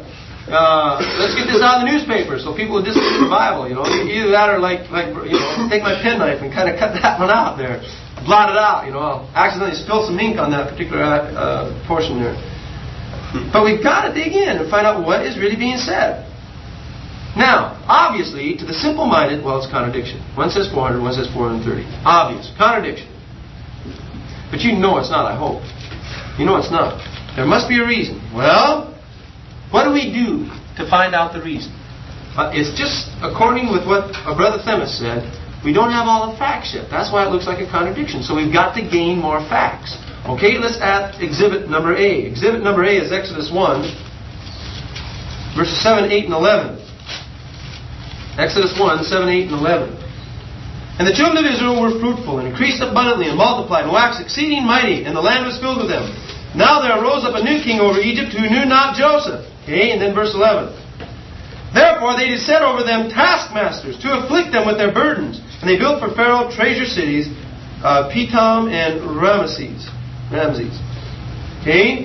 this out of the newspaper so people will discount the Bible. Either that or take my penknife and kind of cut that one out there, blot it out. I'll accidentally spill some ink on that particular portion there. But we've got to dig in and find out what is really being said. Now, obviously, to the simple-minded, it's contradiction. One says 400, one says 430. Obvious. Contradiction. But you know it's not, I hope. You know it's not. There must be a reason. Well, what do we do to find out the reason? It's just according with what Brother Themis said, we don't have all the facts yet. That's why it looks like a contradiction. So we've got to gain more facts. Okay, let's add exhibit number A. Exhibit number A is Exodus 1, verses 7, 8, and 11. Exodus 1, 7, 8, and 11. And the children of Israel were fruitful, and increased abundantly, and multiplied, and waxed exceeding mighty, and the land was filled with them. Now there arose up a new king over Egypt, who knew not Joseph. Okay, and then verse 11. Therefore they did set over them taskmasters, to afflict them with their burdens. And they built for Pharaoh treasure cities, Pithom and Ramesses. Okay?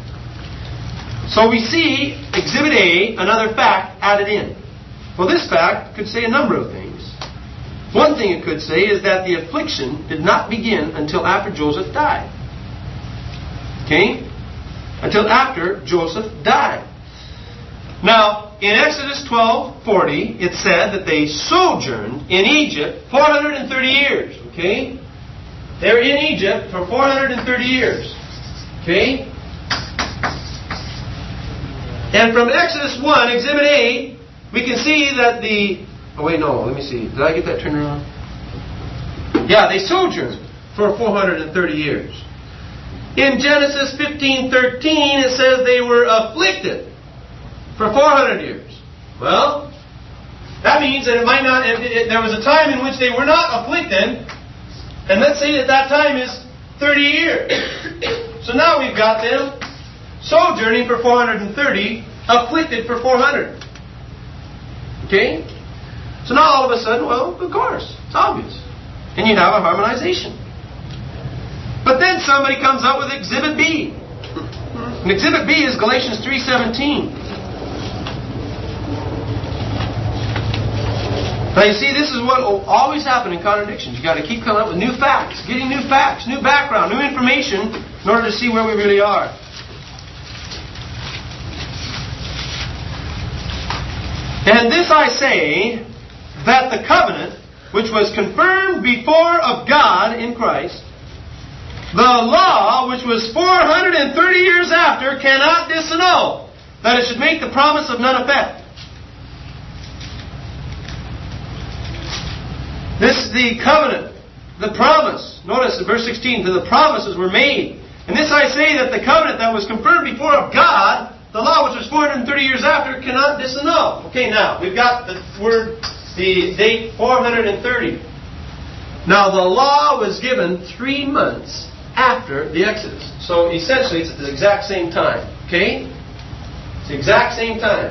So we see, Exhibit A, another fact added in. Well, this fact could say a number of things. One thing it could say is that the affliction did not begin until after Joseph died. Okay? Until after Joseph died. Now, in Exodus 12:40, it said that they sojourned in Egypt 430 years. Okay? They were in Egypt for 430 years. Okay? And from Exodus 1, Exhibit A, we can see that let me see. Did I get that turned around? Yeah, they sojourned for 430 years. In Genesis 15:13, it says they were afflicted for 400 years. Well, that means that there was a time in which they were not afflicted, and let's say that time is 30 years. So now we've got them sojourning for 430, afflicted for 400. Okay? So now all of a sudden, of course, it's obvious. And you have a harmonization. But then somebody comes up with Exhibit B. And Exhibit B is Galatians 3:17. Now you see, this is what will always happen in contradictions. You've got to keep coming up with new facts, getting new facts, new background, new information in order to see where we really are. And this I say, that the covenant, which was confirmed before of God in Christ, the law, which was 430 years after, cannot disannul, that it should make the promise of none effect. This is the covenant, the promise. Notice in verse 16, that the promises were made. And this I say, that the covenant that was confirmed before of God, the law, which was 430 years after, cannot disannul. Okay, now, we've got the date 430. Now, the law was given 3 months after the Exodus. So, essentially, it's at the exact same time. Okay? It's the exact same time.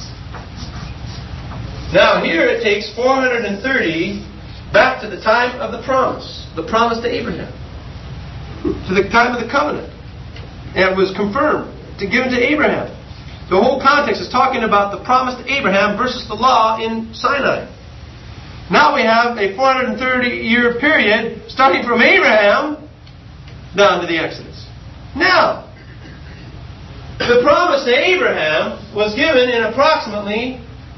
Now, here it takes 430 back to the time of the promise to Abraham. To the time of the covenant. And it was confirmed, to give to Abraham. The whole context is talking about the promise to Abraham versus the law in Sinai. Now we have a 430-year period starting from Abraham down to the Exodus. Now, the promise to Abraham was given in approximately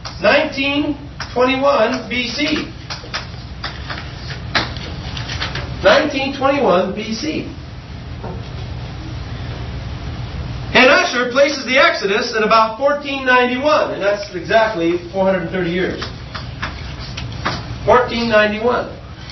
1921 BC. 1921 BC. And Usher places the Exodus at about 1491, and that's exactly 430 years. 1491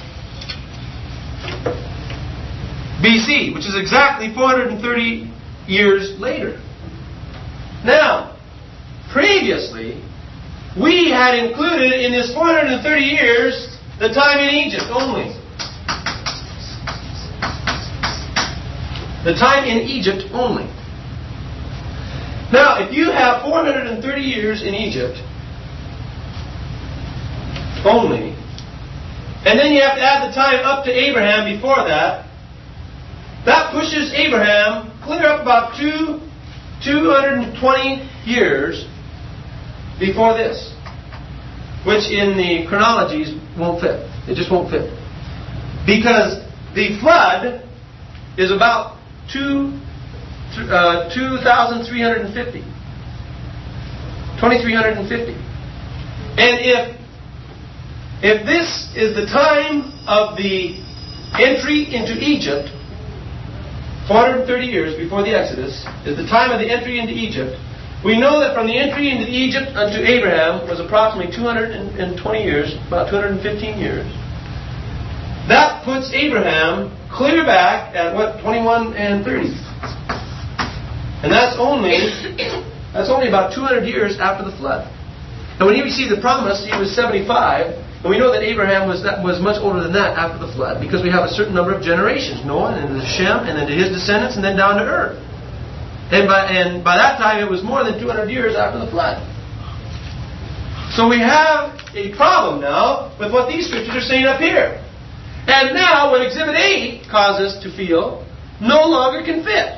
BC, which is exactly 430 years later. Now, previously, we had included in this 430 years the time in Egypt only. The time in Egypt only. Now, if you have 430 years in Egypt only, And then you have to add the time up to Abraham before that. That pushes Abraham clear up about 220 years before this, which in the chronologies won't fit. It just won't fit. Because the flood is about 2,350. 2,350. And if this is the time of the entry into Egypt, 430 years before the Exodus is the time of the entry into Egypt, we know that from the entry into Egypt unto Abraham was approximately 220 years, about 215 years. That puts Abraham clear back at what, 21 and 30. And that's only about 200 years after the flood. And when he received the promise, he was 75. And we know that Abraham was much older than that after the flood, because we have a certain number of generations. Noah, and then to Shem, and then to his descendants, and then down to earth. And by that time, it was more than 200 years after the flood. So we have a problem now with what these scriptures are saying up here. And now, what Exhibit A causes us to feel no longer can fit.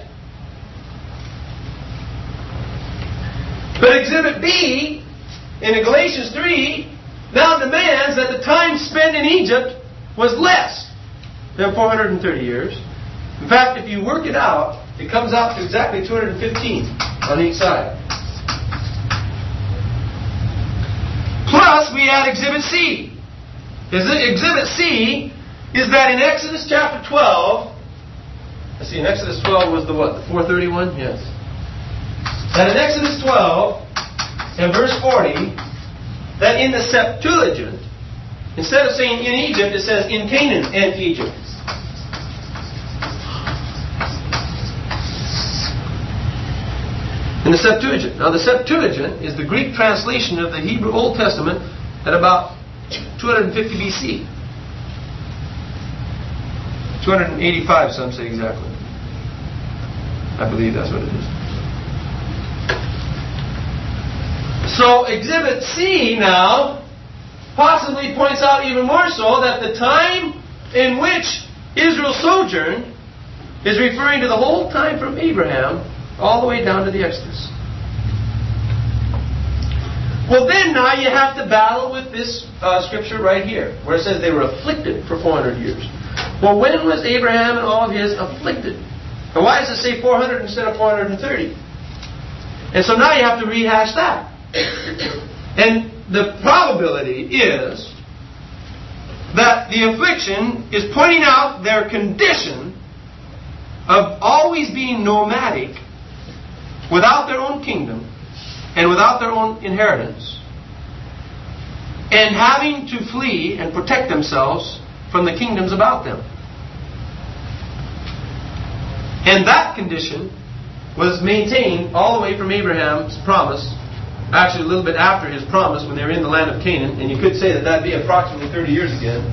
But Exhibit B, in Galatians 3, now demands that the time spent in Egypt was less than 430 years. In fact, if you work it out, it comes out to exactly 215 on each side. Plus, we add Exhibit C. Exhibit C is that in Exodus chapter 12, let's see, in Exodus 12 was the what? The 431? Yes. That in Exodus 12 and verse 40, that in the Septuagint, instead of saying in Egypt, it says in Canaan and Egypt. In the Septuagint. Now the Septuagint is the Greek translation of the Hebrew Old Testament at about 250 BC. 285, some say exactly. I believe that's what it is. So Exhibit C now possibly points out even more so that the time in which Israel sojourned is referring to the whole time from Abraham all the way down to the Exodus. Well, then now you have to battle with this scripture right here, where it says they were afflicted for 400 years. Well, when was Abraham and all of his afflicted? And why does it say 400 instead of 430? And so now you have to rehash that. And the probability is that the affliction is pointing out their condition of always being nomadic, without their own kingdom and without their own inheritance, and having to flee and protect themselves from the kingdoms about them. And that condition was maintained all the way from Abraham's promise, actually a little bit after his promise when they were in the land of Canaan, and you could say that that'd be approximately 30 years again.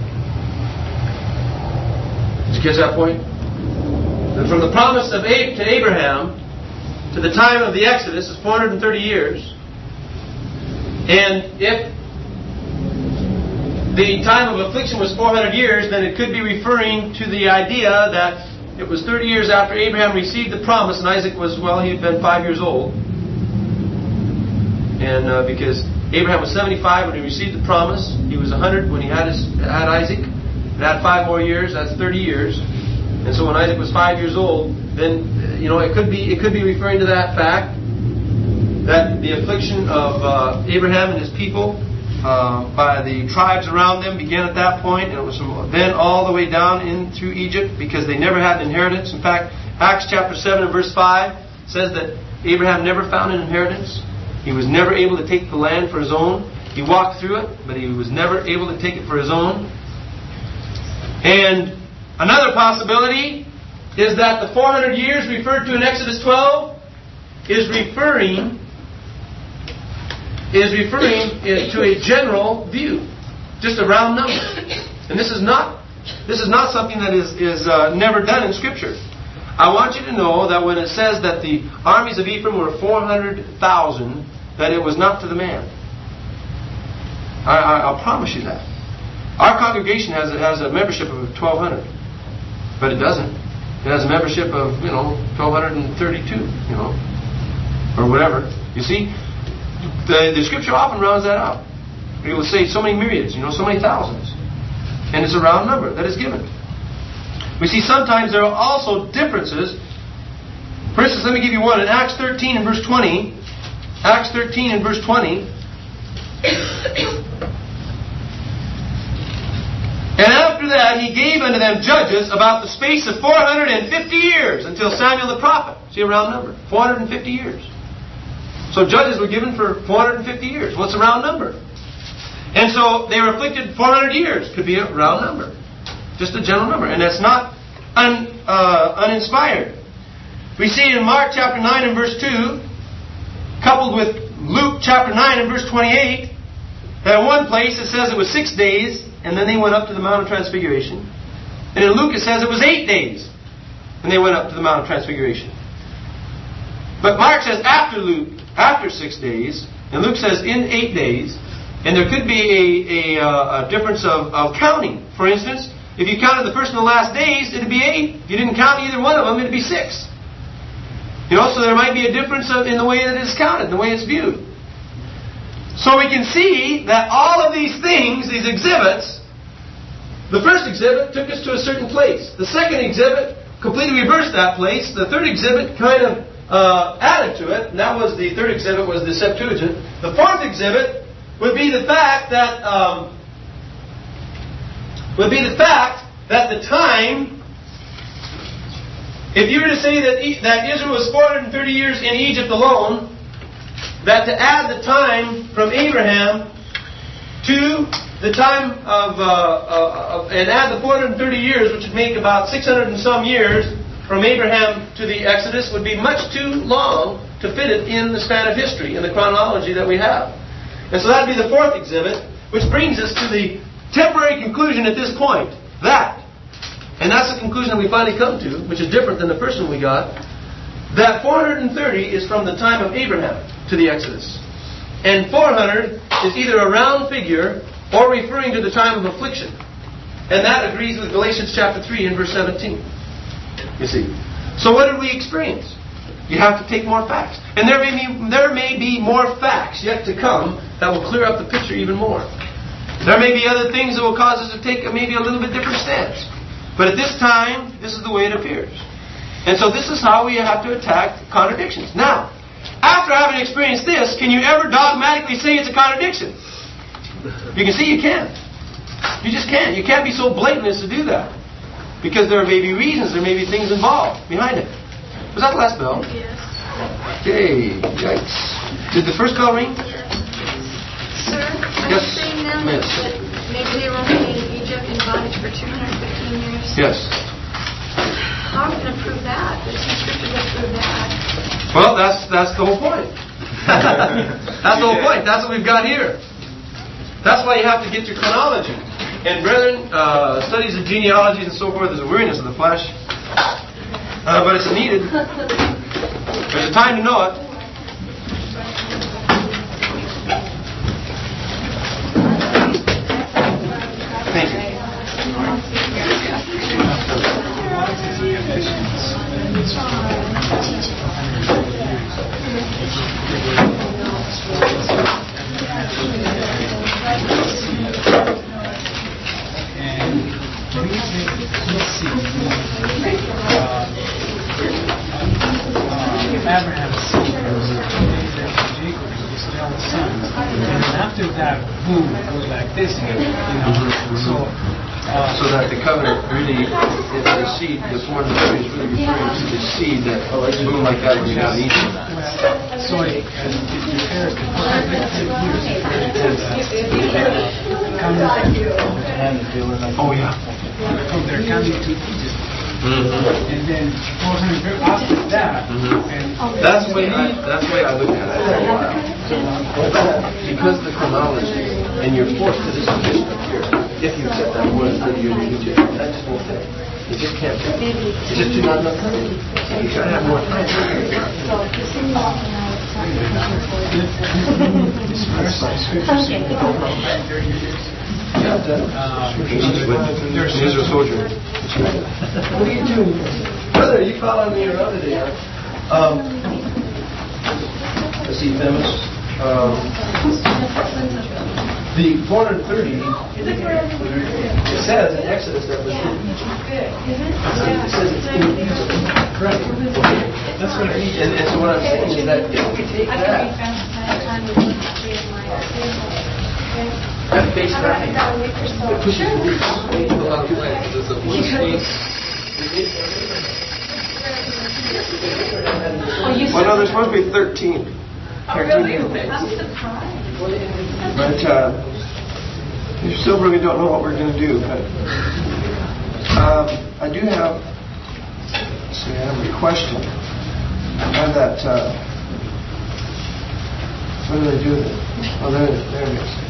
Did you catch that point? And from the promise to Abraham to the time of the Exodus is 430 years. And if the time of affliction was 400 years, then it could be referring to the idea that it was 30 years after Abraham received the promise, and Isaac was, well, he'd been 5 years old. And because Abraham was 75 when he received the promise, he was 100 when he had Isaac. It had 5 more years, that's 30 years. And so when Isaac was 5 years old, then it could be referring to that fact that the affliction of Abraham and his people by the tribes around them began at that point, and it was from then all the way down into Egypt because they never had an inheritance. In fact, Acts chapter 7 and verse 5 says that Abraham never found an inheritance. He was never able to take the land for his own. He walked through it, but he was never able to take it for his own. And another possibility is that the 400 years referred to in Exodus 12 is referring to a general view, just a round number. And this is not something that is never done in Scripture. I want you to know that when it says that the armies of Ephraim were 400,000, that it was not to the man. I'll promise you that. Our congregation has a membership of 1,200, but it doesn't. It has a membership of 1,232, or whatever. You see, the Scripture often rounds that out. It will say so many myriads, so many thousands, and it's a round number that is given. We see sometimes there are also differences. For instance, let me give you one in Acts 13 and verse 20. Acts 13 and verse 20. And after that, he gave unto them judges about the space of 450 years until Samuel the prophet. See a round number. 450 years. So judges were given for 450 years. What's a round number? And so they were afflicted 400 years. Could be a round number. Just a general number. And that's not uninspired. We see in Mark chapter 9 and verse 2, coupled with Luke chapter 9 and verse 28, that in one place it says it was 6 days, and then they went up to the Mount of Transfiguration. And in Luke it says it was 8 days, and they went up to the Mount of Transfiguration. But Mark says after 6 days, and Luke says in 8 days, and there could be a difference of counting. For instance, if you counted the first and the last days, it would be 8. If you didn't count either one of them, it would be 6. So there might be a difference in the way that it's counted, the way it's viewed. So we can see that all of these things, these exhibits, the first exhibit took us to a certain place. The second exhibit completely reversed that place. The third exhibit kind of added to it. And that was the third exhibit was the Septuagint. The fourth exhibit would be the fact that the time. If you were to say that Israel was 430 years in Egypt alone, that to add the time from Abraham to the time and add the 430 years, which would make about 600 and some years from Abraham to the Exodus, would be much too long to fit it in the span of history, in the chronology that we have. And so that would be the fourth exhibit, which brings us to the temporary conclusion at this point, and that's the conclusion we finally come to, which is different than the first one we got, that 430 is from the time of Abraham to the Exodus. And 400 is either a round figure or referring to the time of affliction. And that agrees with Galatians chapter 3 and verse 17. You see. So what did we experience? You have to take more facts. And there may be more facts yet to come that will clear up the picture even more. There may be other things that will cause us to take maybe a little bit different stance. But at this time, this is the way it appears. And so this is how we have to attack contradictions. Now, after having experienced this, can you ever dogmatically say it's a contradiction? You can see you can't. You just can't. You can't be so blatant as to do that. Because there may be reasons, there may be things involved behind it. Was that the last bell? Yes. Okay, yikes. Did the first bell ring? Sir, are you saying then that maybe they were only in Egypt in bondage for 215 years? Yes. How are we going to prove that? There's no scripture that prove that. Well, that's the whole point. That's the whole point. That's what we've got here. That's why you have to get your chronology. And brethren, studies of genealogies and so forth is a weariness of the flesh. But it's needed. There's a time to know it. Thank you. Abraham's seed, Jacob was still a son. And after that, boom, it goes like this again. So that the covenant really, the seed, the 430 is really referring to the seed that boom like that when you got in Egypt. So if you compare it to 450 years, Oh yeah. So they're coming to Egypt. And then 400 after that, and That's the way I look at it for a while. Because of the chronology, and you're forced to this position up here, if you accept that word that you're in Egypt, that just won't fit. It just can't fit. It's just too not enough time. You gotta have more time. this verse of scripture says 30 years. He's a soldier. What are you doing? Brother, are you following me around today? Let's see, Themis. The 430, it says in Exodus that was it says it's inusable. Correct. That's what I mean. And so what I'm saying is that if we take that face value, it pushes well, no, there's supposed to be 13. Oh, really? I'm surprised. But we still really don't know what we're going to do. But I do have. Let's see, I have a question. I have that. What do they do with it? Oh, there it is.